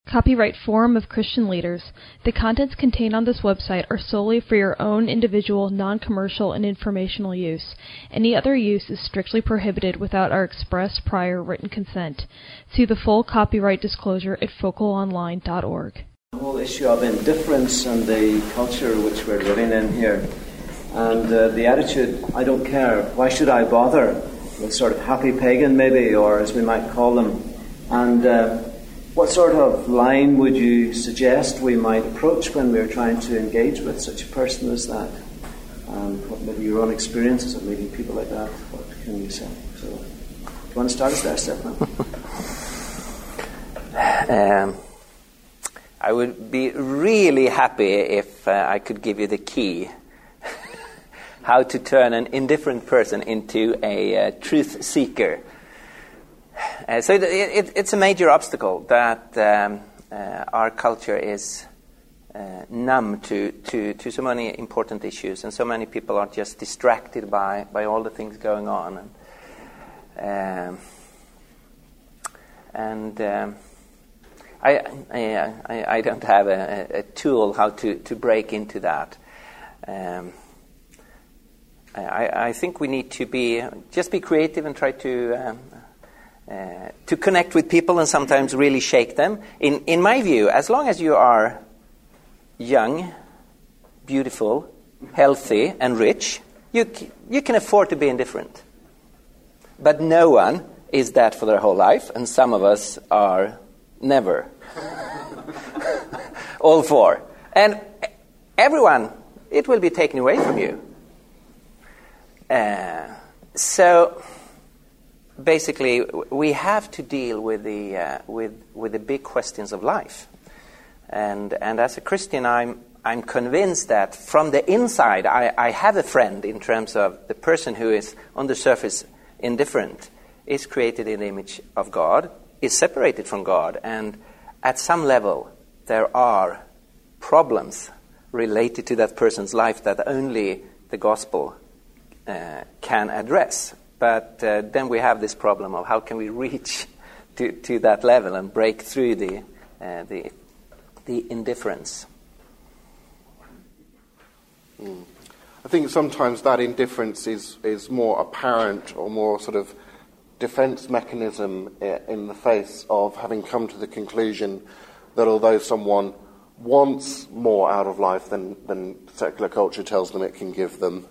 Copyright Forum of Christian Leaders. The contents contained on this website are solely for your own individual, non-commercial, and informational use. Any other use is strictly prohibited without our express prior written consent. See the full copyright disclosure at focalonline.org. The whole issue of indifference and the culture which we're living in here, and the attitude, I don't care, why should I bother, with sort of happy pagan maybe, or as we might call them, and what sort of line would you suggest we might approach when we're trying to engage with such a person as that? What maybe your own experiences of meeting people like that, what can you say? So, do you want to start us there, Stefan? I would be really happy if I could give you the key how to turn an indifferent person into a truth seeker. So it's a major obstacle that our culture is numb to so many important issues, and so many people are just distracted by all the things going on. I don't have a tool how to break into that. I think we need to be creative and try to connect with people and sometimes really shake them. In my view, as long as you are young, beautiful, healthy, and rich, you can afford to be indifferent. But no one is that for their whole life, and some of us are never. All four. And everyone, it will be taken away from you. So basically, we have to deal with the big questions of life, and as a Christian, I'm convinced that from the inside, I have a friend in terms of the person who is on the surface indifferent, is created in the image of God, is separated from God, and at some level there are problems related to that person's life that only the gospel can address. But then we have this problem of how can we reach to that level and break through the indifference. I think sometimes that indifference is more apparent or more sort of defense mechanism in the face of having come to the conclusion that although someone wants more out of life than secular culture tells them it can give them,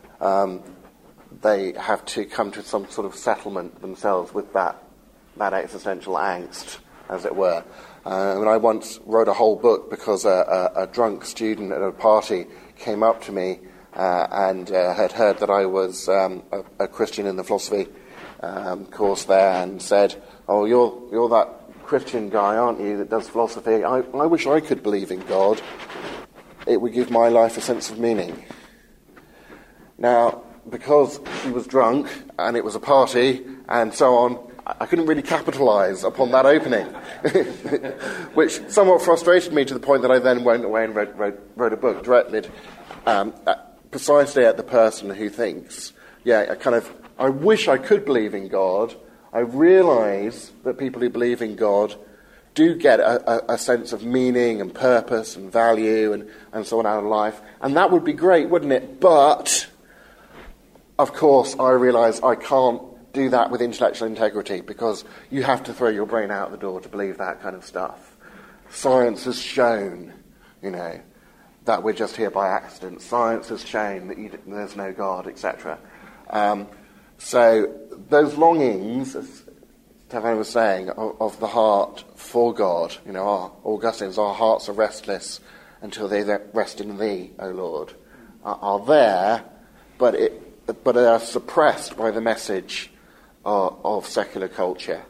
they have to come to some sort of settlement themselves with that existential angst, as it were. And I once wrote a whole book because a drunk student at a party came up to me and had heard that I was a Christian in the philosophy course there, and said, "Oh, you're that Christian guy, aren't you, that does philosophy? I wish I could believe in God. It would give my life a sense of meaning." Now, because she was drunk and it was a party and so on, I couldn't really capitalise upon that opening, which somewhat frustrated me to the point that I then went away and wrote a book directed precisely at the person who thinks, I wish I could believe in God. I realise that people who believe in God do get a sense of meaning and purpose and value and so on out of life, and that would be great, wouldn't it? But of course, I realise I can't do that with intellectual integrity, because you have to throw your brain out the door to believe that kind of stuff. Science has shown, that we're just here by accident. Science has shown that there's no God, etc. So those longings, as Stefan was saying, of the heart for God, Augustine's, our hearts are restless until they rest in Thee, O Lord, are there, but they are suppressed by the message of secular culture.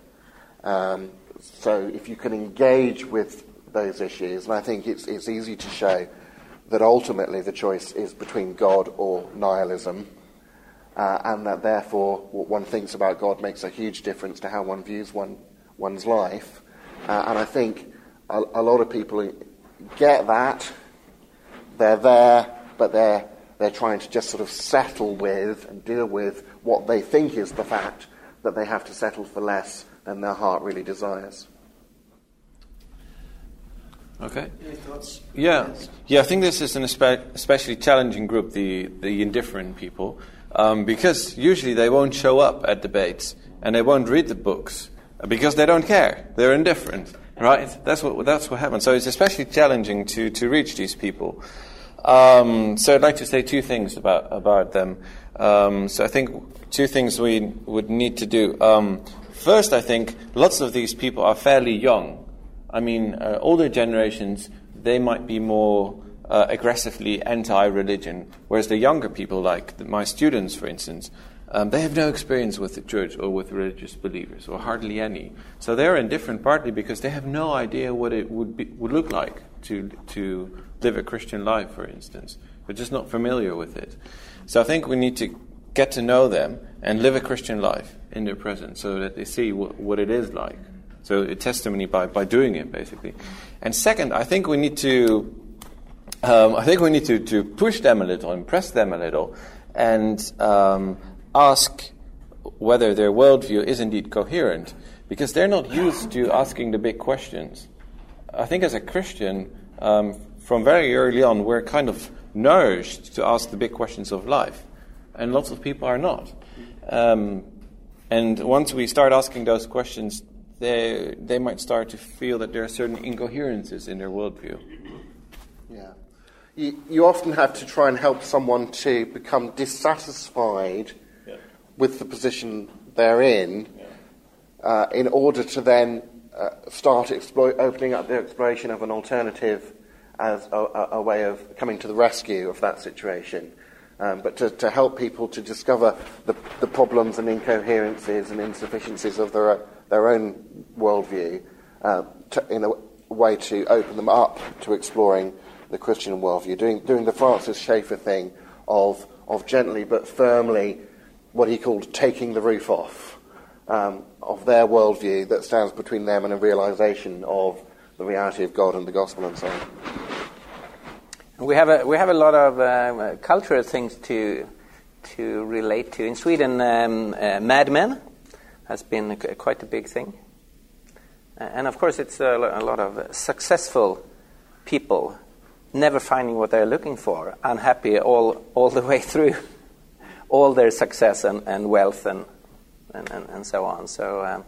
So if you can engage with those issues, and I think it's easy to show that ultimately the choice is between God or nihilism, and that therefore what one thinks about God makes a huge difference to how one views one's life. And I think a lot of people get that. They're there, but they're trying to just sort of settle with and deal with what they think is the fact that they have to settle for less than their heart really desires. Okay. Any thoughts? Yeah, I think this is an especially challenging group, the indifferent people, because usually they won't show up at debates and they won't read the books because they don't care. They're indifferent, right? That's what happens. So it's especially challenging to reach these people. So I'd like to say two things about them. So I think two things we would need to do. First, I think lots of these people are fairly young. I mean, older generations, they might be more aggressively anti-religion, whereas the younger people, like my students, for instance, they have no experience with the church or with religious believers, or hardly any. So they're indifferent partly because they have no idea what it would look like to live a Christian life, for instance. They're just not familiar with it. So I think we need to get to know them and live a Christian life in their presence so that they see what it is like. So a testimony by doing it, basically. And second, I think we need to to push them a little and press them a little and ask whether their worldview is indeed coherent, because they're not used to asking the big questions. I think as a Christian, from very early on, we're kind of nourished to ask the big questions of life, and lots of people are not. And once we start asking those questions, they might start to feel that there are certain incoherences in their worldview. Yeah. You often have to try and help someone to become dissatisfied with the position they're in order to then start opening up the exploration of an alternative as a way of coming to the rescue of that situation. But to help people to discover the problems and incoherences and insufficiencies of their own worldview in a way to open them up to exploring the Christian worldview, doing the Francis Schaeffer thing of gently but firmly, what he called taking the roof off of their worldview that stands between them and a realization of the reality of God and the gospel and so on. We have a lot of cultural things to relate to. In Sweden, Mad Men has been quite a big thing. And of course it's a lot of successful people never finding what they're looking for, unhappy all the way through all their success and wealth and so on. So,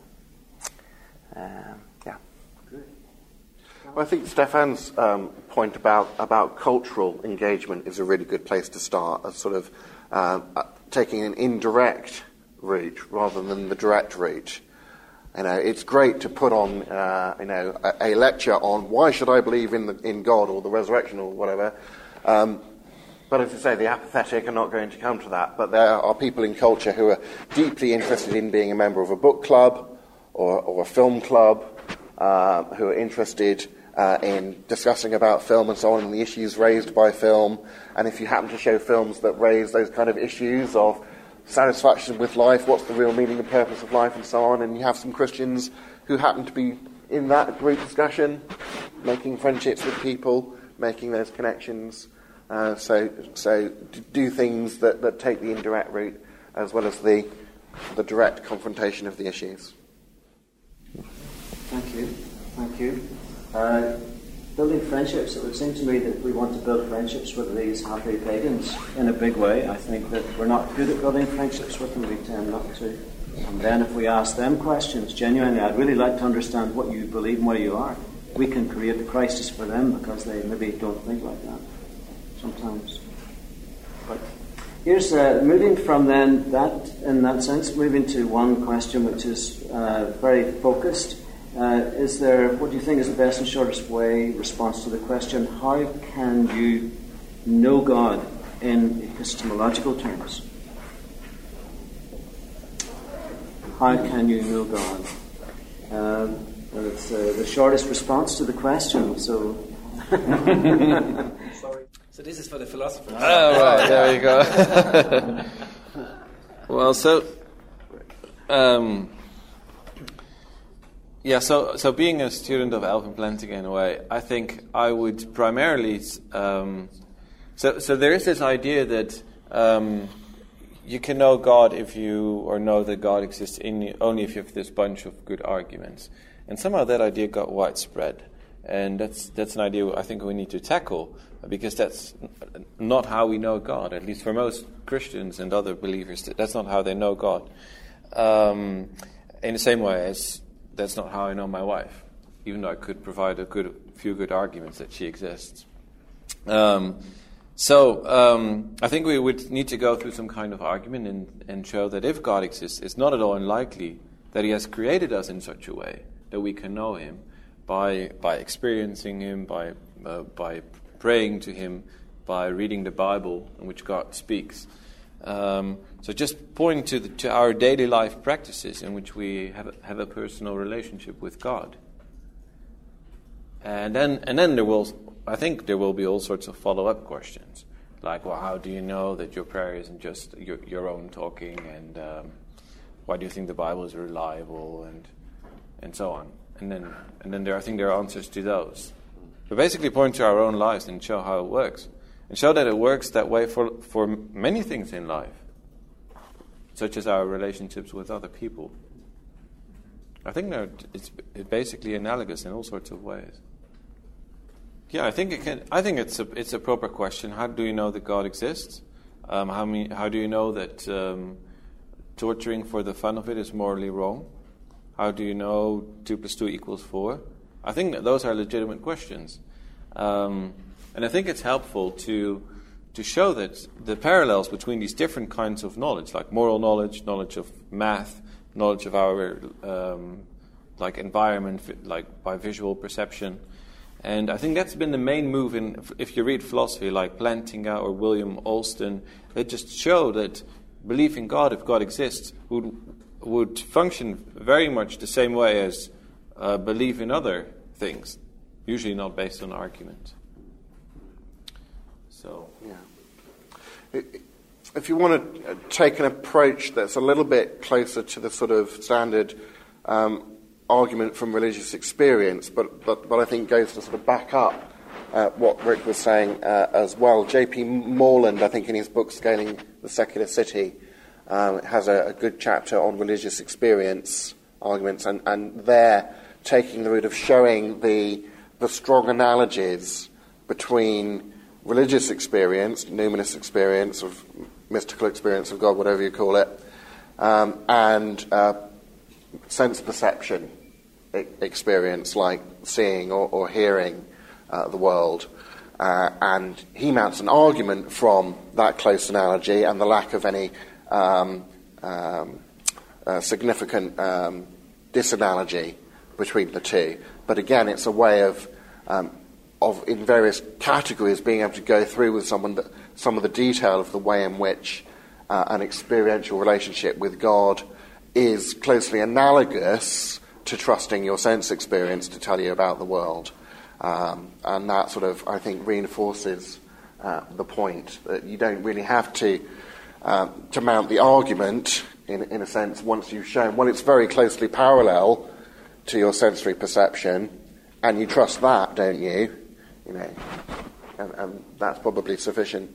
yeah. Well, I think Stefan's point about cultural engagement is a really good place to start, as sort of taking an indirect route rather than the direct route. You know, it's great to put on, a lecture on why should I believe in God or the resurrection or whatever. But as I say, the apathetic are not going to come to that. But there are people in culture who are deeply interested in being a member of a book club or a film club, who are interested in discussing about film and so on and the issues raised by film. And if you happen to show films that raise those kind of issues of satisfaction with life, what's the real meaning and purpose of life and so on, and you have some Christians who happen to be in that group discussion, making friendships with people, making those connections, so do things that take the indirect route as well as the direct confrontation of the issues. Thank you. Building friendships, it would seem to me that we want to build friendships with these happy pagans in a big way. I think that we're not good at building friendships with them, we tend not to. And then if we ask them questions, genuinely, I'd really like to understand what you believe and where you are. We can create the crisis for them because they maybe don't think like that sometimes. But here's, moving from then that, in that sense, moving to one question which is very focused. What do you think is the best and shortest way response to the question, how can you know God in epistemological terms? How can you know God? It's the shortest response to the question, so... Sorry. So this is for the philosophers. Oh, right, there you go. Well, so... Yeah, so being a student of Alvin Plantinga in a way, I think I would primarily... So there is this idea that you can know God or know that God exists in you only if you have this bunch of good arguments. And somehow that idea got widespread. And that's an idea I think we need to tackle, because that's not how we know God, at least for most Christians and other believers. That's not how they know God. In the same way as that's not how I know my wife, even though I could provide a few good arguments that she exists. I think we would need to go through some kind of argument and show that if God exists, it's not at all unlikely that He has created us in such a way that we can know Him by experiencing Him, by praying to Him, by reading the Bible in which God speaks. So just pointing to our daily life practices in which we have a personal relationship with God. And then I think there will be all sorts of follow-up questions, like, well, how do you know that your prayer isn't just your own talking, and why do you think the Bible is reliable, and so on. And then I think there are answers to those. But basically point to our own lives and show how it works. And show that it works that way for many things in life, such as our relationships with other people. I think it's basically analogous in all sorts of ways. Yeah, I think it's a proper question. How do you know that God exists? How do you know that torturing for the fun of it is morally wrong? How do you know 2 + 2 = 4? I think that those are legitimate questions. And I think it's helpful to show that the parallels between these different kinds of knowledge, like moral knowledge, knowledge of math, knowledge of our like environment, like by visual perception. And I think that's been the main move if you read philosophy like Plantinga or William Alston, they just show that belief in God, if God exists, would function very much the same way as belief in other things, usually not based on argument. So, yeah. If you want to take an approach that's a little bit closer to the sort of standard argument from religious experience, but I think goes to sort of back up what Rick was saying as well. J.P. Moreland, I think in his book Scaling the Secular City, has a good chapter on religious experience arguments, and they're taking the route of showing the strong analogies between religious experience, numinous experience, of mystical experience of God, whatever you call it, and sense perception experience, like seeing or hearing the world. And he mounts an argument from that close analogy and the lack of any significant disanalogy between the two. But again, it's a way of in various categories being able to go through with some of the detail of the way in which an experiential relationship with God is closely analogous to trusting your sense experience to tell you about the world. And that sort of, I think, reinforces the point that you don't really have to mount the argument, in a sense, once you've shown, well, it's very closely parallel to your sensory perception, and you trust that, don't you? You know, and that's probably sufficient.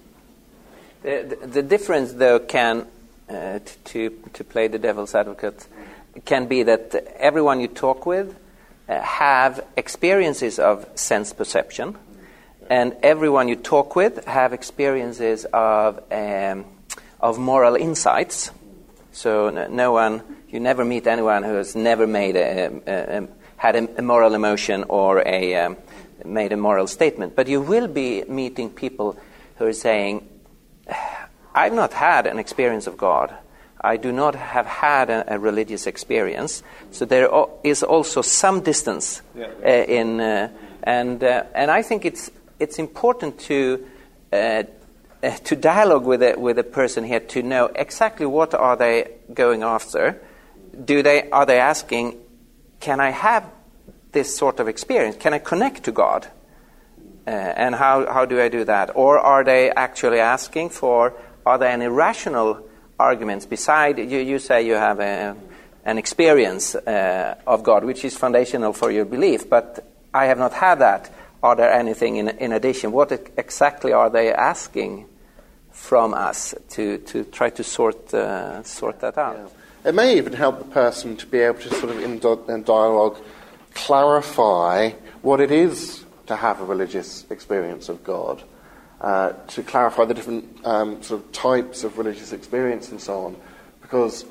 The difference, though, can to play the devil's advocate, can be that everyone you talk with have experiences of sense perception, and everyone you talk with have experiences of moral insights. So you never meet anyone who has never made had a moral emotion or made a moral statement. But you will be meeting people who are saying, I've not had an experience of God. I do not have had a religious experience. So there is also some distance and I think it's important to dialogue with a person here to know exactly what are they going after. Are they asking, can I have this sort of experience? Can I connect to God? And how do I do that? Or are they actually asking for, are there any rational arguments beside, you say you have an experience of God, which is foundational for your belief, but I have not had that. Are there anything in addition? What exactly are they asking from us to try to sort that out? Yeah. It may even help the person to be able to sort of in dialogue clarify what it is to have a religious experience of God, to clarify the different sort of types of religious experience and so on. Because,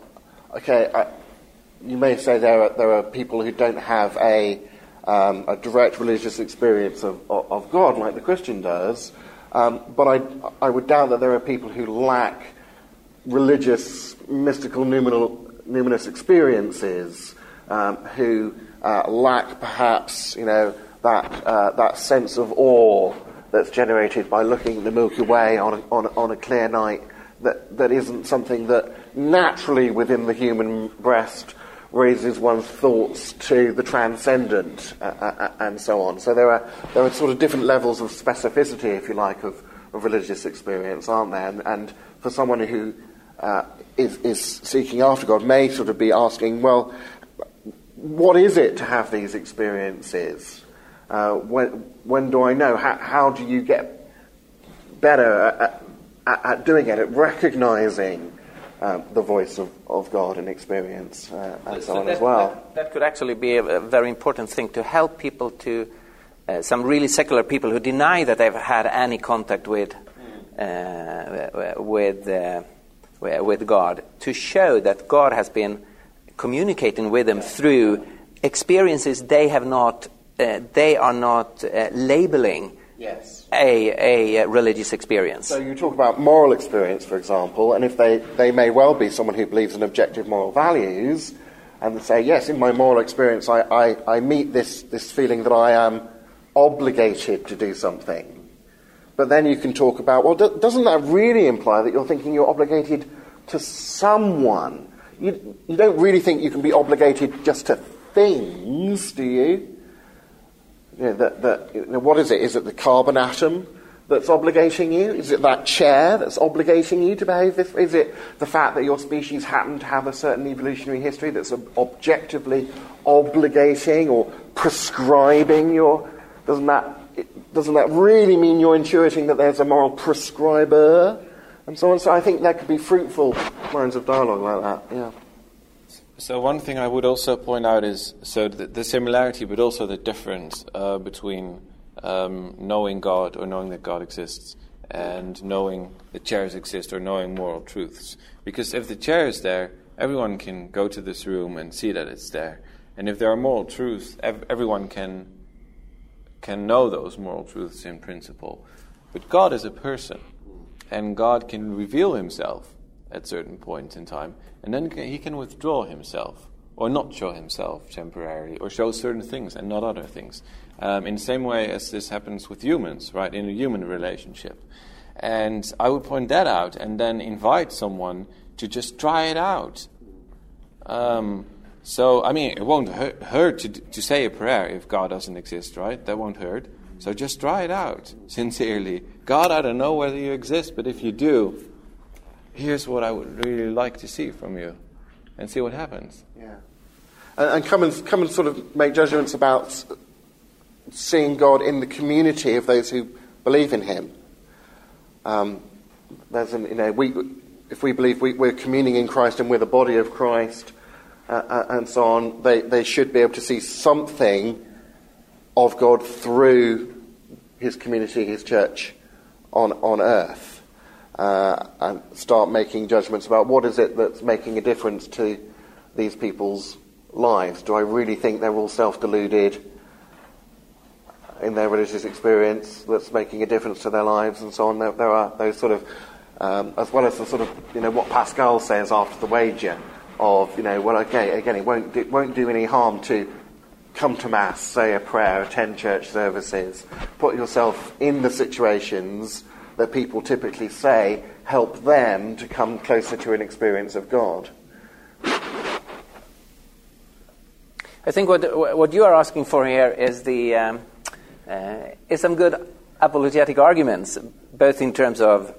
you may say there are people who don't have a direct religious experience of God like the Christian does, but I would doubt that there are people who lack religious, mystical, numinous experiences, who lack perhaps, that sense of awe that's generated by looking at the Milky Way on a clear night. That isn't something that naturally within the human breast raises one's thoughts to the transcendent, and so on. So there are sort of different levels of specificity, if you like, of religious experience, aren't there? And for someone who is seeking after God may sort of be asking, well, what is it to have these experiences? When do I know? How do you get better at doing it, at recognizing the voice of God in experience and so on as well? That could actually be a very important thing to help people to, some really secular people who deny that they've had any contact with God, to show that God has been communicating with them through experiences they are not labeling. Yes. A religious experience. So you talk about moral experience, for example, and if they may well be someone who believes in objective moral values, and they say, yes, in my moral experience I meet this feeling that I am obligated to do something. But then you can talk about, well, doesn't that really imply that you're thinking you're obligated to someone? You don't really think you can be obligated just to things, do you? What is it? Is it the carbon atom that's obligating you? Is it that chair that's obligating you to behave this? Is it the fact that your species happened to have a certain evolutionary history that's objectively obligating or prescribing your... Doesn't that really mean you're intuiting that there's a moral prescriber? And so on. So I think there could be fruitful lines of dialogue like that, yeah. So one thing I would also point out is the similarity, but also the difference between knowing God or knowing that God exists and knowing that chairs exist or knowing moral truths. Because if the chair is there, everyone can go to this room and see that it's there. And if there are moral truths, everyone can know those moral truths in principle. But God is a person, and God can reveal himself at certain points in time, and then he can withdraw himself, or not show himself temporarily, or show certain things and not other things. In the same way as this happens with humans, right, in a human relationship. And I would point that out, and then invite someone to just try it out. So, I mean, it won't hurt to say a prayer if God doesn't exist, right? That won't hurt. So just try it out, sincerely. God, I don't know whether you exist, but if you do, here's what I would really like to see from you, and see what happens. Yeah, and come and sort of make judgments about seeing God in the community of those who believe in Him. If we believe we're communing in Christ and we're the body of Christ, and so on, they should be able to see something of God through His community, His church, on earth. And start making judgments about what is it that's making a difference to these people's lives. Do I really think they're all self-deluded in their religious experience that's making a difference to their lives and so on? There are those sort of, as well as the sort of, what Pascal says after the wager of, it won't do any harm to come to Mass, say a prayer, attend church services, put yourself in the situations that people typically say help them to come closer to an experience of God. I think what you are asking for here is is some good apologetic arguments, both in terms of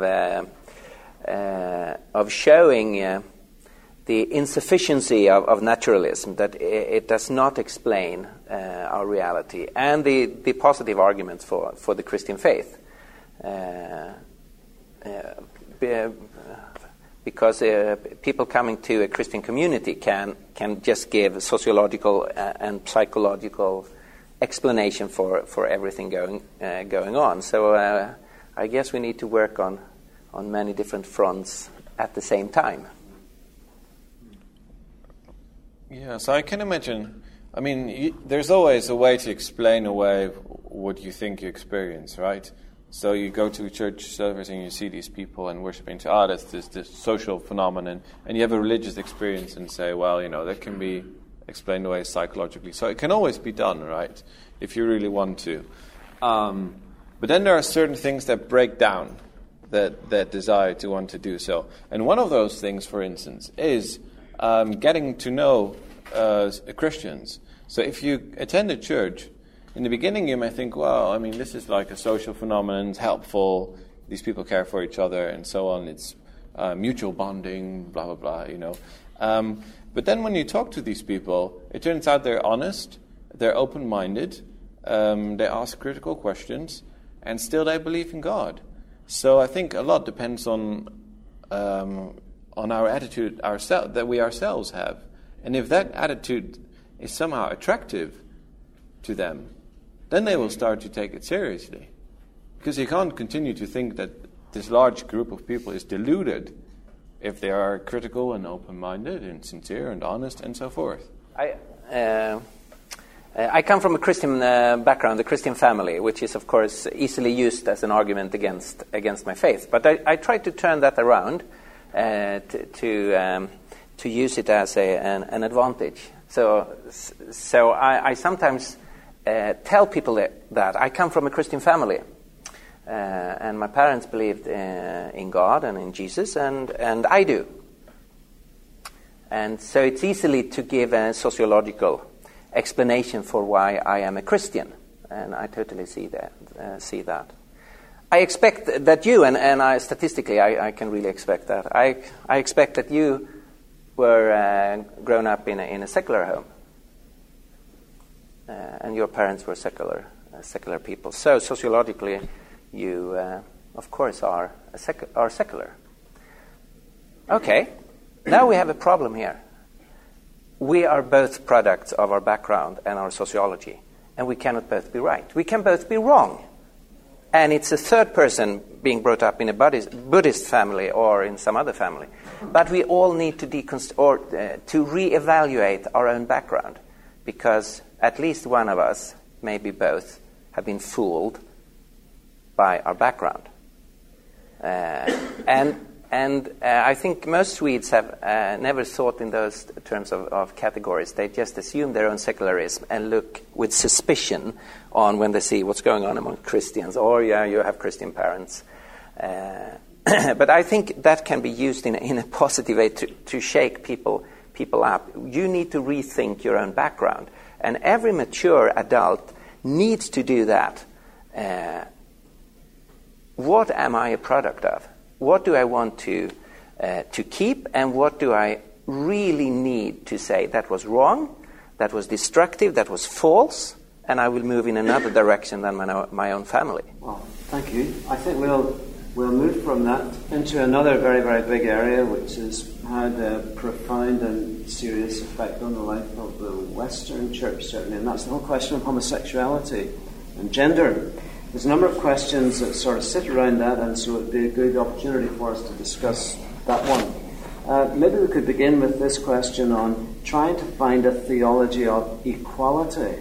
showing the insufficiency of naturalism, that it does not explain our reality, and the positive arguments for the Christian faith. Because people coming to a Christian community can just give sociological and psychological explanation for everything going on. So I guess we need to work on many different fronts at the same time. Yeah, so I can imagine, I mean, there's always a way to explain away what you think you experience, right? So you go to a church service and you see these people and worshiping to, that's this social phenomenon, and you have a religious experience and say, well, that can be explained away psychologically. So it can always be done, right, if you really want to. But then there are certain things that break down that desire to want to do so. And one of those things, for instance, is getting to know Christians. So if you attend a church, in the beginning you may think, well, I mean, this is like a social phenomenon, it's helpful, these people care for each other and so on, it's mutual bonding, blah, blah, blah, but then when you talk to these people, it turns out they're honest, they're open-minded, they ask critical questions, and still they believe in God. So I think a lot depends on our attitude that we ourselves have. And if that attitude is somehow attractive to them, then they will start to take it seriously. Because you can't continue to think that this large group of people is deluded if they are critical and open-minded and sincere and honest and so forth. I come from a Christian background, a Christian family, which is, of course, easily used as an argument against my faith. But I try to turn that around to use it as an advantage. So I sometimes tell people that I come from a Christian family, and my parents believed in God and in Jesus, and I do. And so it's easily to give a sociological explanation for why I am a Christian, and I totally see that. I expect that you, and I statistically I can really expect that. I expect that you were grown up in a secular home, and your parents were secular people. So sociologically, you of course are secular. Okay, now we have a problem here. We are both products of our background and our sociology, and we cannot both be right. We can both be wrong. And it's a third person being brought up in a Buddhist family or in some other family. But we all need to to reevaluate our own background, because at least one of us, maybe both, have been fooled by our background. And I think most Swedes have never thought in those terms of categories. They just assume their own secularism and look with suspicion on when they see what's going on among Christians. Or, yeah, you have Christian parents. But I think that can be used in a positive way to shake people up. You need to rethink your own background. And every mature adult needs to do that. What am I a product of? What do I want to keep, and what do I really need to say that was wrong, that was destructive, that was false, and I will move in another direction than my own family? Well, thank you. I think we'll move from that into another very, very big area, which has had a profound and serious effect on the life of the Western Church, certainly, and that's the whole question of homosexuality and gender. There's a number of questions that sort of sit around that, and so it would be a good opportunity for us to discuss that one. Maybe we could begin with this question on trying to find a theology of equality,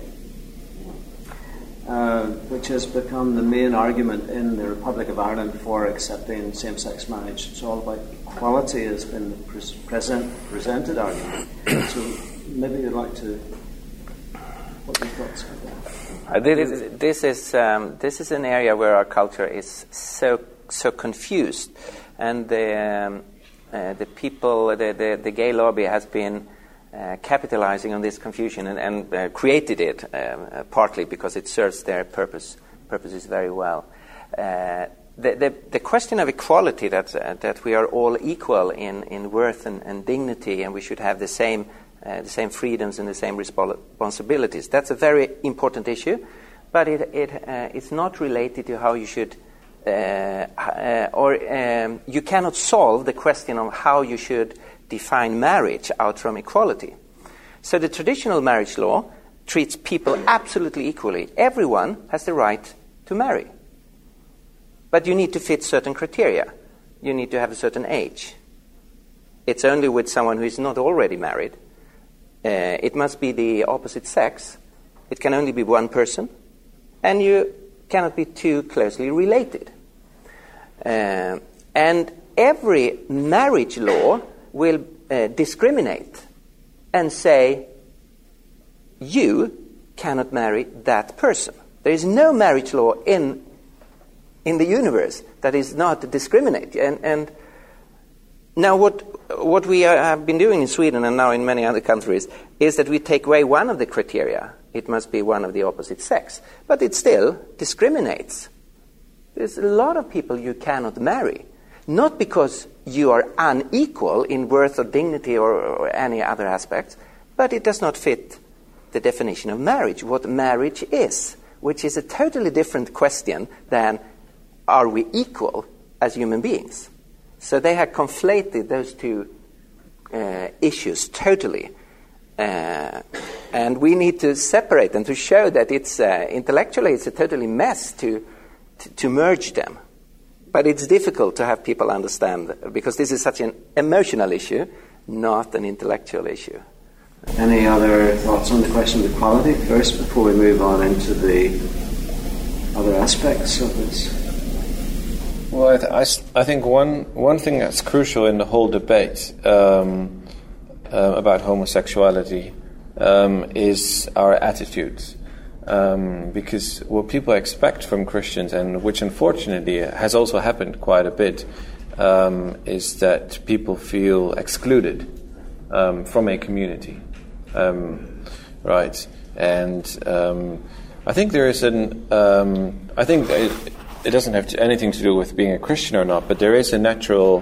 which has become the main argument in the Republic of Ireland for accepting same-sex marriage. It's all about equality has been the presented argument. So maybe you'd like to... What are your thoughts about that? This is an area where our culture is so confused, and the people, the gay lobby has been capitalizing on this confusion and created it partly because it serves their purposes very well. The question of equality, that we are all equal in worth and dignity, and we should have the same freedoms and the same responsibilities. That's a very important issue, but it's not related to how you should, you cannot solve the question of how you should define marriage out from equality. So the traditional marriage law treats people absolutely equally. Everyone has the right to marry. But you need to fit certain criteria. You need to have a certain age. It's only with someone who is not already married. It must be the opposite sex. It can only be one person. And you cannot be too closely related. And every marriage law will discriminate and say, you cannot marry that person. There is no marriage law in the universe that is not discriminate. And now what we have been doing in Sweden and now in many other countries is that we take away one of the criteria. It must be one of the opposite sex. But it still discriminates. There's a lot of people you cannot marry. Not because you are unequal in worth or dignity or any other aspects, but it does not fit the definition of marriage, what marriage is, which is a totally different question than are we equal as human beings? So they have conflated those two issues totally. And we need to separate them to show that it's intellectually it's a totally mess to merge them. But it's difficult to have people understand because this is such an emotional issue, not an intellectual issue. Any other thoughts on the question of equality first before we move on into the other aspects of this? Well, I think one thing that's crucial in the whole debate about homosexuality is our attitudes. Because what people expect from Christians, and which unfortunately has also happened quite a bit, is that people feel excluded from a community. Right. And I think there is I think it doesn't have anything to do with being a Christian or not, but there is a natural,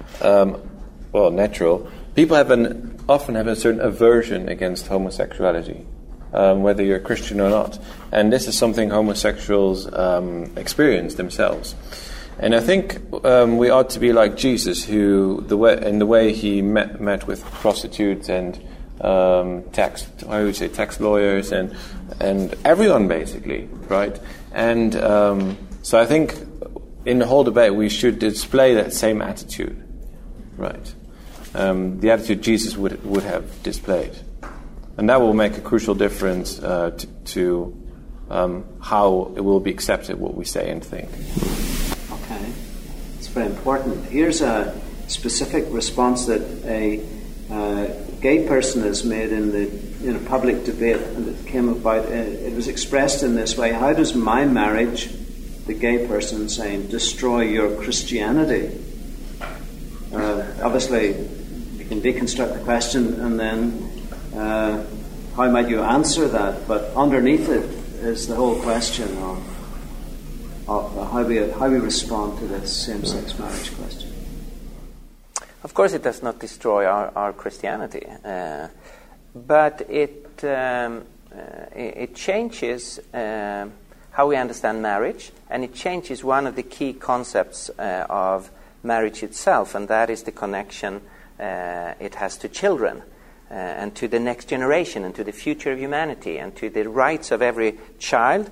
people often have a certain aversion against homosexuality, whether you're a Christian or not. And this is something homosexuals experience themselves. And I think we ought to be like Jesus, who in the way he met with prostitutes and tax lawyers and everyone basically, right? And so I think in the whole debate we should display that same attitude, right? The attitude Jesus would have displayed, and that will make a crucial difference to how it will be accepted what we say and think. Okay, it's very important. Here's a specific response that a gay person has made in the public debate that came about. It was expressed in this way: how does my marriage, the gay person saying, destroy your Christianity? Obviously, you can deconstruct the question and then how might you answer that? But underneath it is the whole question of how we respond to this same-sex marriage question. Of course, it does not destroy our Christianity, but it changes how we understand marriage, and it changes one of the key concepts of marriage itself, and that is the connection it has to children and to the next generation and to the future of humanity and to the rights of every child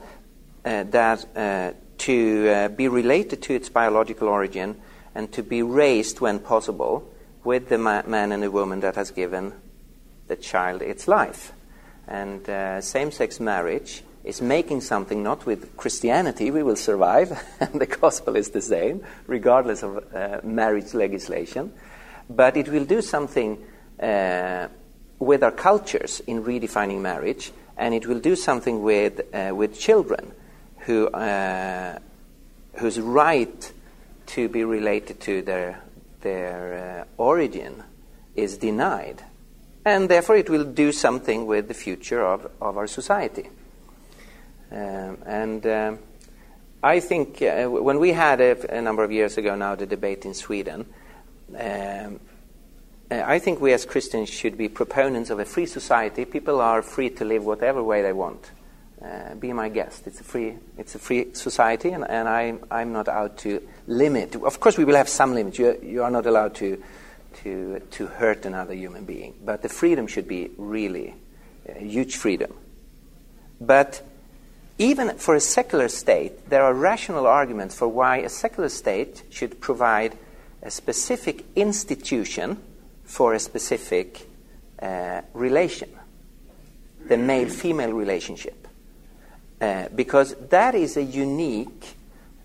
to be related to its biological origin and to be raised when possible with the man and the woman that has given the child its life. And same-sex marriage is making something, not with Christianity, we will survive, and the gospel is the same, regardless of marriage legislation, but it will do something with our cultures in redefining marriage, and it will do something with children whose right to be related to their origin is denied, and therefore it will do something with the future of our society. I think when we had a number of years ago now the debate in Sweden, I think we as Christians should be proponents of a free society. People are free to live whatever way they want. Be my guest. It's a free society, and I'm not out to limit. Of course, we will have some limits. You are not allowed to hurt another human being, but the freedom should be really a huge freedom. But even for a secular state, there are rational arguments for why a secular state should provide a specific institution for a specific relation, the male-female relationship. Because that is a unique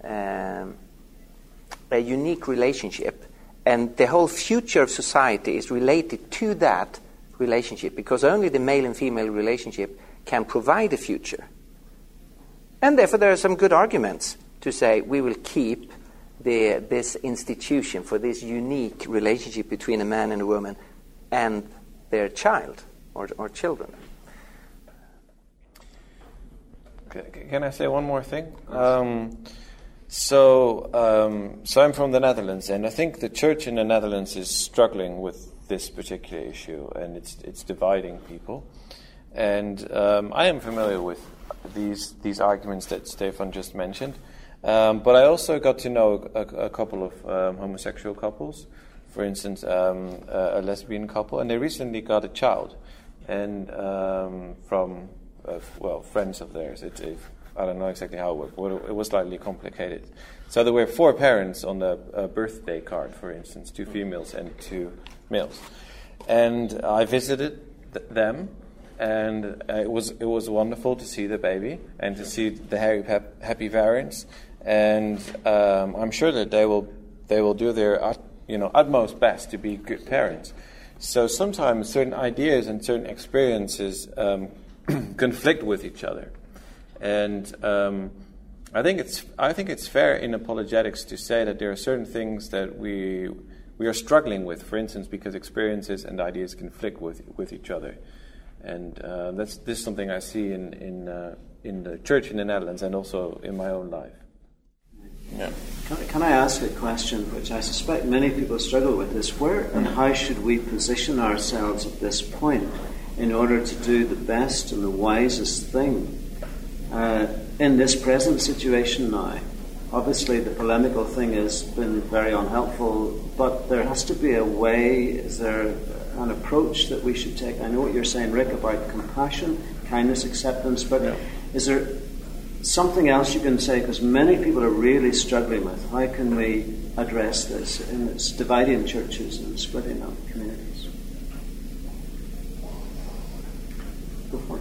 relationship, and the whole future of society is related to that relationship, because only the male and female relationship can provide a future. And therefore there are some good arguments to say we will keep this institution for this unique relationship between a man and a woman and their child or children. Can I say one more thing? So I'm from the Netherlands, and I think the church in the Netherlands is struggling with this particular issue, and it's dividing people. And I am familiar with these arguments that Stefan just mentioned, but I also got to know a couple of homosexual couples, for instance, a lesbian couple, and they recently got a child, and from friends of theirs. I don't know exactly how it worked, but it was slightly complicated. So there were 4 parents on the birthday card, for instance, 2 females and 2 males. And I visited them, and it was wonderful to see the baby and to see the happy parents. And I'm sure that they will do their utmost best to be good parents. So sometimes certain ideas and certain experiences conflict with each other. And I think it's fair in apologetics to say that there are certain things that we are struggling with, for instance, because experiences and ideas conflict with each other. And this is something I see in the church in the Netherlands and also in my own life. Yeah. Can I ask a question which I suspect many people struggle with, is where and how should we position ourselves at this point in order to do the best and the wisest thing in this present situation now? Obviously the polemical thing has been very unhelpful, but there has to be a way. Is there an approach that we should take? I know what you're saying, Rick, about compassion, kindness, acceptance, but is there something else you can say? Because many people are really struggling with how can we address this, and it's dividing churches and splitting up communities. Go for it.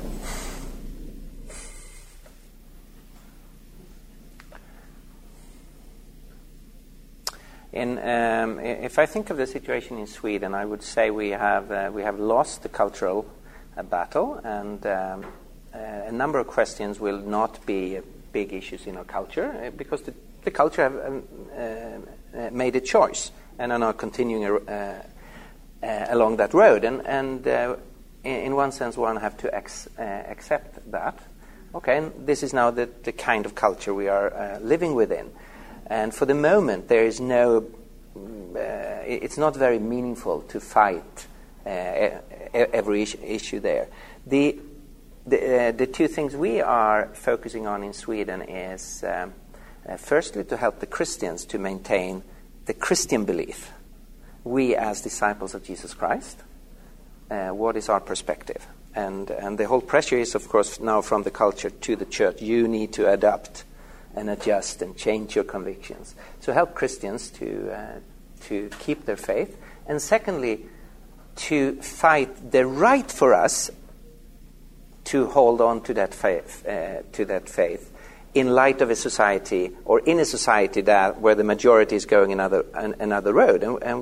If I think of the situation in Sweden, I would say we have lost the cultural battle, and a number of questions will not be big issues in our culture because the culture have made a choice and are now continuing along that road. And in one sense, one have to accept that. Okay, and this is now the kind of culture we are living within. And for the moment, there is it's not very meaningful to fight every issue there. The 2 things we are focusing on in Sweden is, firstly, to help the Christians to maintain the Christian belief. We, as disciples of Jesus Christ, what is our perspective? And the whole pressure is, of course, now from the culture to the church. You need to adapt and adjust and change your convictions. So help Christians to keep their faith. And secondly, to fight the right for us to hold on to that faith in light of a society, or in a society where the majority is going another road. And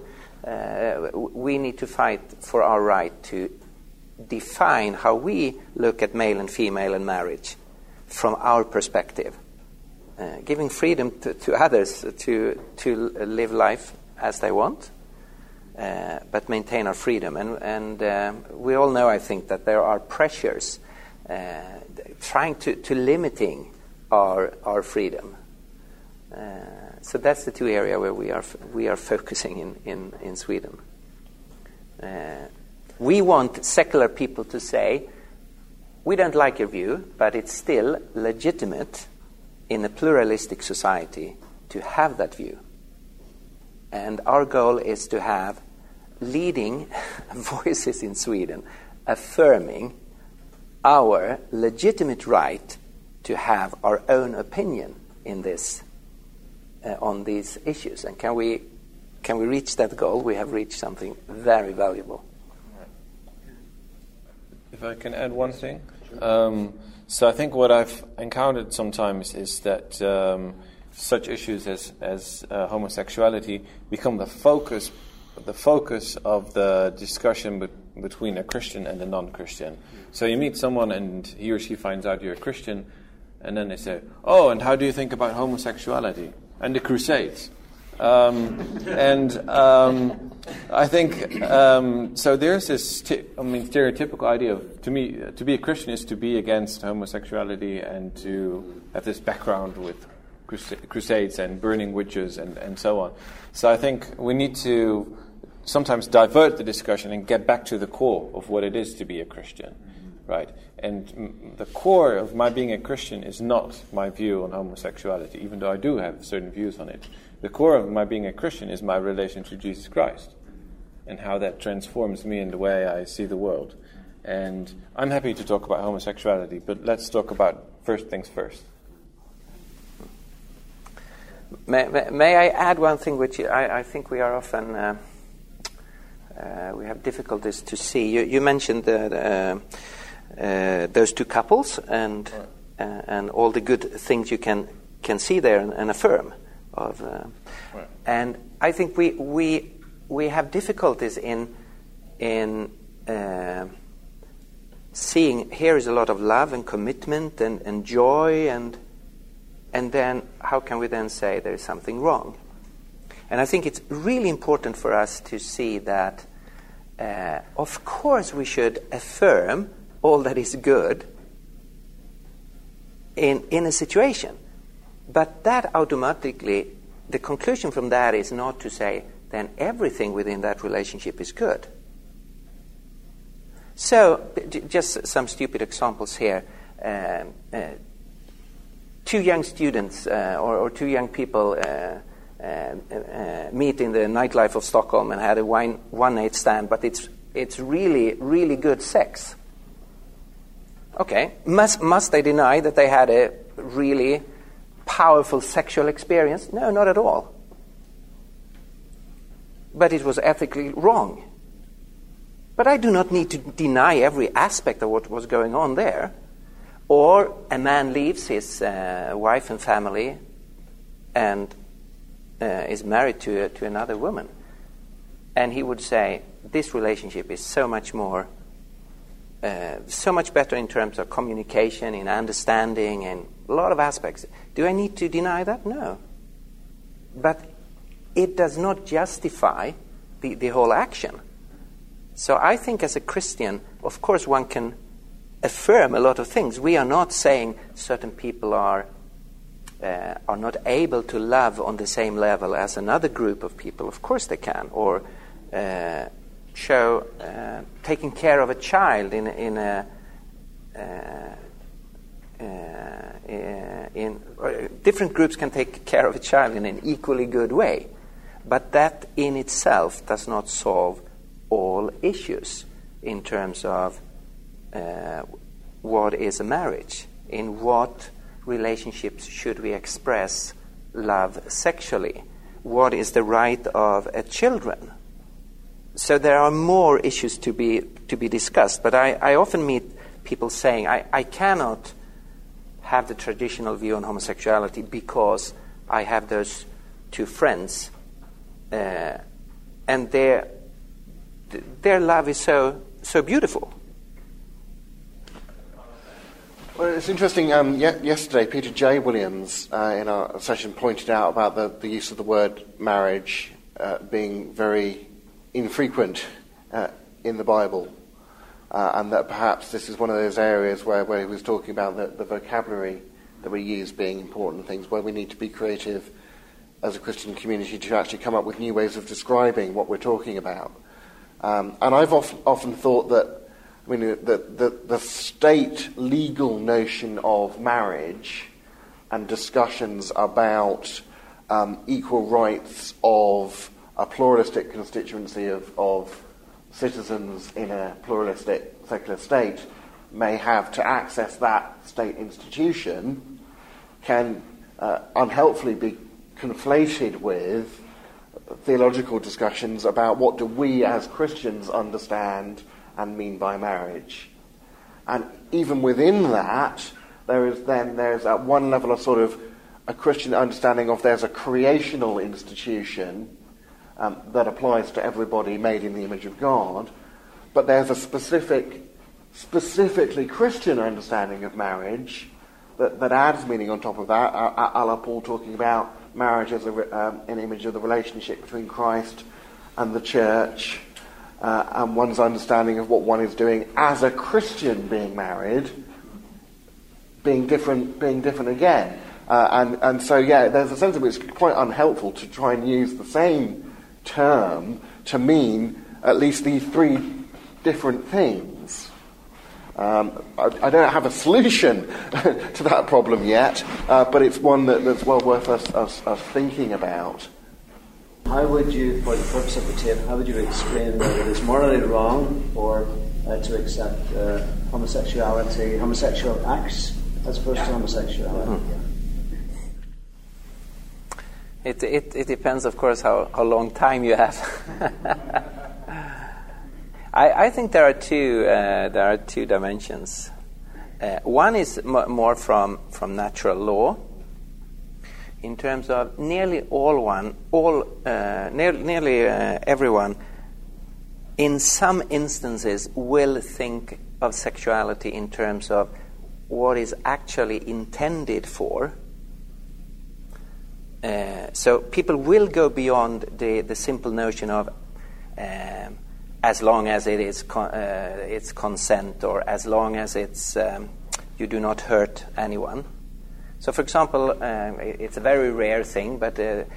we need to fight for our right to define how we look at male and female and marriage from our perspective. Giving freedom to others to live life as they want, but maintain our freedom. And we all know, I think, that there are pressures trying to limiting our freedom. So that's the 2 areas where we are focusing in Sweden. We want secular people to say, we don't like your view, but it's still legitimate in a pluralistic society to have that view. And our goal is to have leading voices in Sweden affirming our legitimate right to have our own opinion in this, on these issues. And can we reach that goal? We have reached something very valuable. If I can add one thing. So I think what I've encountered sometimes is that such issues as homosexuality become the focus of the discussion between a Christian and a non-Christian. So you meet someone and he or she finds out you're a Christian, and then they say, "Oh, and how do you think about homosexuality and the Crusades?" I think so. There's this, stereotypical idea of, to me, to be a Christian is to be against homosexuality and to have this background with crusades and burning witches and so on. So I think we need to sometimes divert the discussion and get back to the core of what it is to be a Christian, right? And the core of my being a Christian is not my view on homosexuality, even though I do have certain views on it. The core of my being a Christian is my relation to Jesus Christ and how that transforms me in the way I see the world. And I'm happy to talk about homosexuality, but let's talk about first things first. May I add one thing which I think we are often we have difficulties to see. You mentioned those two couples and all the good things you can see there and affirm of, and I think we have difficulties in seeing here is a lot of love and commitment and joy and then how can we then say there is something wrong? And I think it's really important for us to see that, of course, we should affirm all that is good in a situation. But that automatically, the conclusion from that is not to say, then everything within that relationship is good. So, just some stupid examples here. Two young students or two young people meet in the nightlife of Stockholm and had a one-night stand, but it's really, really good sex. Okay, must they deny that they had a really powerful sexual experience? No, not at all. But it was ethically wrong. But I do not need to deny every aspect of what was going on there. Or a man leaves his wife and family and is married to another woman. And he would say, this relationship is so much more, so much better in terms of communication, in understanding, and a lot of aspects. Do I need to deny that? No. But it does not justify the whole action. So I think as a Christian, of course one can affirm a lot of things. We are not saying certain people are not able to love on the same level as another group of people. Of course they can. Or show taking care of a child in different groups can take care of a child in an equally good way. But that in itself does not solve all issues in terms of what is a marriage? In what relationships should we express love sexually? What is the right of children? So there are more issues to be discussed. But I often meet people saying, I cannot have the traditional view on homosexuality because I have those two friends, and their love is so beautiful. Well, it's interesting. Yesterday, Peter J. Williams, in our session, pointed out about the use of the word marriage being very infrequent in the Bible, and that perhaps this is one of those areas where he was talking about the vocabulary that we use being important things, where we need to be creative as a Christian community to actually come up with new ways of describing what we're talking about. And I've often thought that, the state legal notion of marriage and discussions about equal rights of a pluralistic constituency of citizens in a pluralistic secular state may have to access that state institution can unhelpfully be conflated with theological discussions about what do we as Christians understand and mean by marriage. And even within that, there's at one level a sort of a Christian understanding of there's a creational institution that applies to everybody made in the image of God, but there's a specifically Christian understanding of marriage that adds meaning on top of that, a la Paul talking about marriage as an image of the relationship between Christ and the church, and one's understanding of what one is doing as a Christian being married, being different again. And so, there's a sense of it's quite unhelpful to try and use the same term to mean at least these three different things. I don't have a solution to that problem yet, but it's one that's well worth us thinking about. How would you, for the purpose of the tape, how would you explain that it is morally wrong to accept homosexual acts as opposed to homosexuality? It depends, of course, how long time you have. I think there are two dimensions. One is more from natural law, in terms of nearly everyone, in some instances, will think of sexuality in terms of what is actually intended for. So people will go beyond the simple notion of as long as it is it's consent, or as long as it's you do not hurt anyone. So, for example, it's a very rare thing, but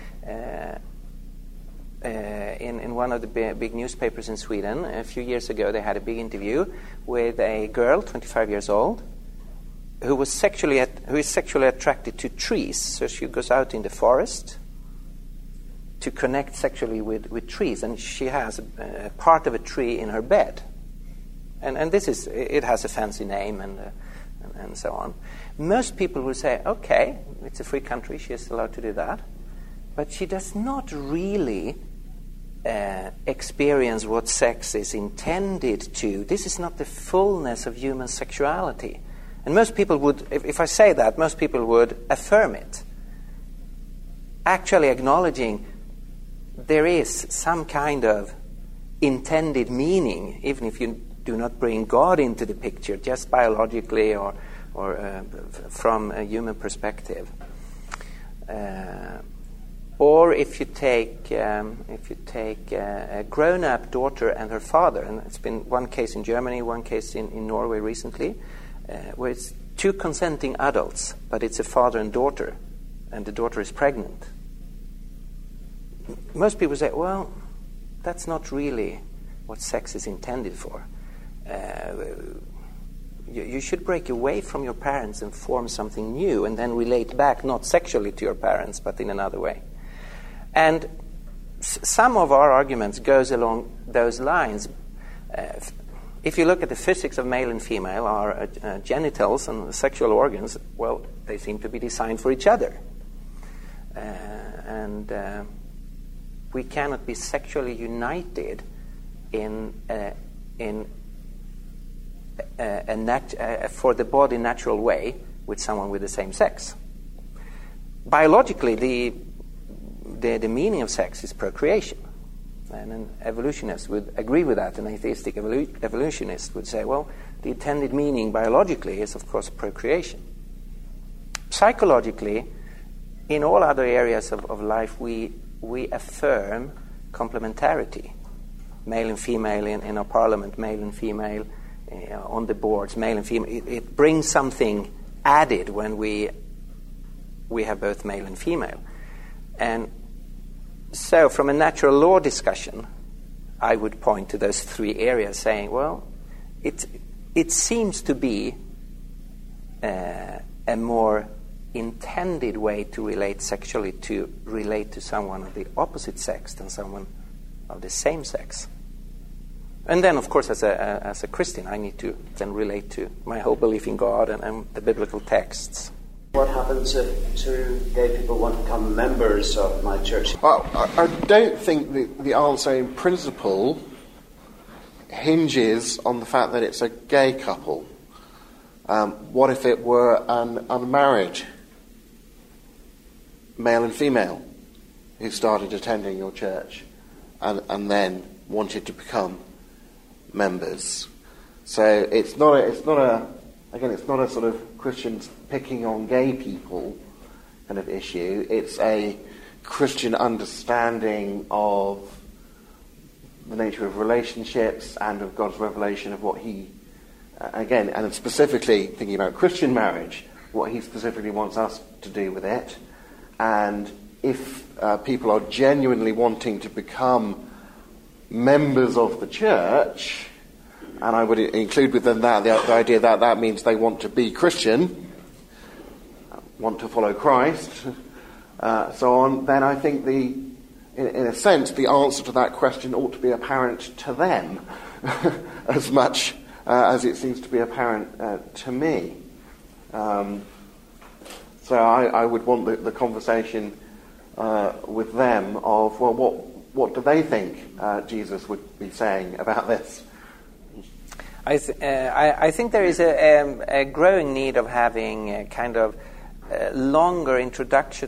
in one of the big newspapers in Sweden a few years ago, they had a big interview with a girl, 25 years old, who is sexually attracted to trees. So she goes out in the forest to connect sexually with trees, and she has a part of a tree in her bed. And it has a fancy name and so on. Most people will say, okay, it's a free country, she is allowed to do that. But she does not really experience what sex is intended to. This is not the fullness of human sexuality. And most people would, if I say that, most people would affirm it. Actually acknowledging there is some kind of intended meaning, even if you do not bring God into the picture, just biologically or from a human perspective. Or if you take a grown-up daughter and her father, and it's been one case in Germany, one case in Norway recently, where it's two consenting adults, but it's a father and daughter, and the daughter is pregnant. Most people say, well, that's not really what sex is intended for. You should break away from your parents and form something new, and then relate back, not sexually to your parents, but in another way. And some of our arguments goes along those lines. If you look at the physics of male and female, our genitals and sexual organs, well, they seem to be designed for each other. And we cannot be sexually united in for the body natural way with someone with the same sex. Biologically, the meaning of sex is procreation. And an evolutionist would agree with that. An atheistic evolutionist would say, well, the intended meaning biologically is, of course, procreation. Psychologically, in all other areas of life, we affirm complementarity. Male and female in our parliament, male and female on the boards, male and female. It brings something added when we have both male and female. And so from a natural law discussion, I would point to those three areas saying, well, it seems to be a more intended way to relate sexually, to relate to someone of the opposite sex than someone of the same sex. And then, of course, as a Christian, I need to then relate to my whole belief in God and the biblical texts. What happens if two gay people want to become members of my church? Well, I don't think the answer in principle hinges on the fact that it's a gay couple. What if it were an unmarried male and female who started attending your church and then wanted to become members? So it's not a sort of Christians picking on gay people kind of issue. It's a Christian understanding of the nature of relationships and of God's revelation of what He, again, and specifically thinking about Christian marriage, what He specifically wants us to do with it. And if people are genuinely wanting to become members of the church, and I would include within that the idea that that means they want to be Christian, want to follow Christ, so on, then I think in a sense the answer to that question ought to be apparent to them as much as it seems to be apparent to me. So I would want the conversation with them of, well, what do they think Jesus would be saying about this? I think there is a growing need of having kind of longer introductory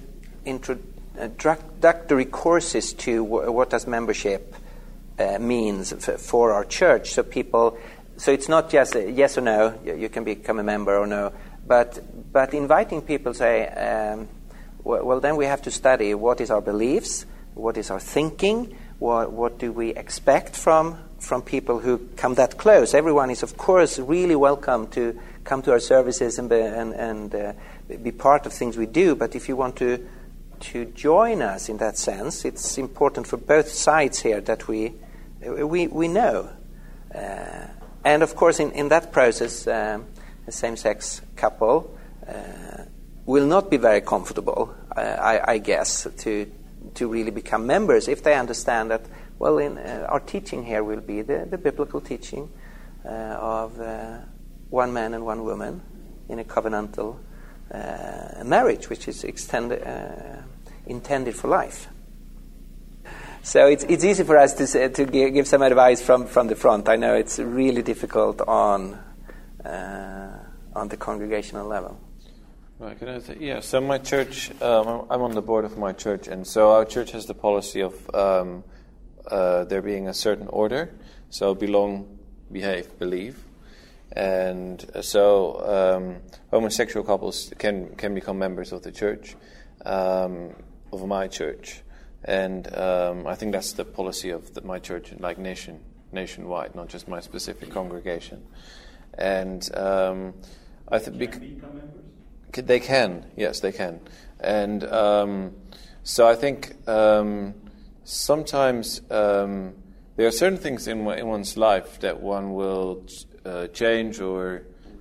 courses to what does membership means for our church. So it's not just a yes or no, you can become a member or no, but inviting people say, well, then we have to study what is our beliefs, what is our thinking, what do we expect from people who come that close. Everyone is, of course, really welcome to come to our services and be part of things we do. But if you want to join us in that sense, it's important for both sides here that we know. And of course, in that process, a same-sex couple will not be very comfortable, I guess, to really become members if they understand that. Well, our teaching here will be the biblical teaching of one man and one woman in a covenantal marriage, which is intended for life. So it's easy for us to give some advice from the front. I know it's really difficult on the congregational level. Right, can I say, yeah, so my church, I'm on the board of my church, and so our church has the policy of there being a certain order, so belong, behave, believe, and so homosexual couples can become members of the church, of my church, and I think that's the policy of my church, like nationwide, not just my specific congregation, and I think become members. They can, yes, they can, and so I think. Sometimes there are certain things in one's life that one will change or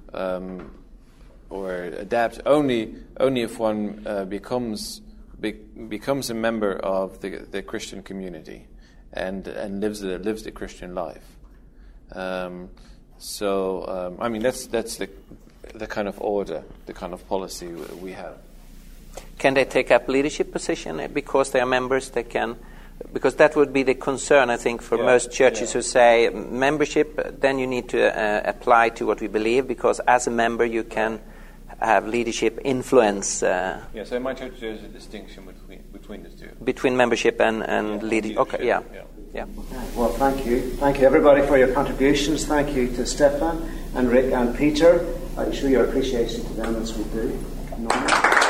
adapt only if one becomes a member of the Christian community and lives the Christian life. I mean that's the kind of order, the kind of policy we have. Can they take up leadership position because they are members? They can. Because that would be the concern, I think, for most churches who say membership, then you need to apply to what we believe, because as a member you can have leadership influence. So in my church there's a distinction between the two. Between membership and leading. Okay, yeah. Okay. Well, thank you. Thank you, everybody, for your contributions. Thank you to Stefan and Rick and Peter. I show your appreciation to them as we do.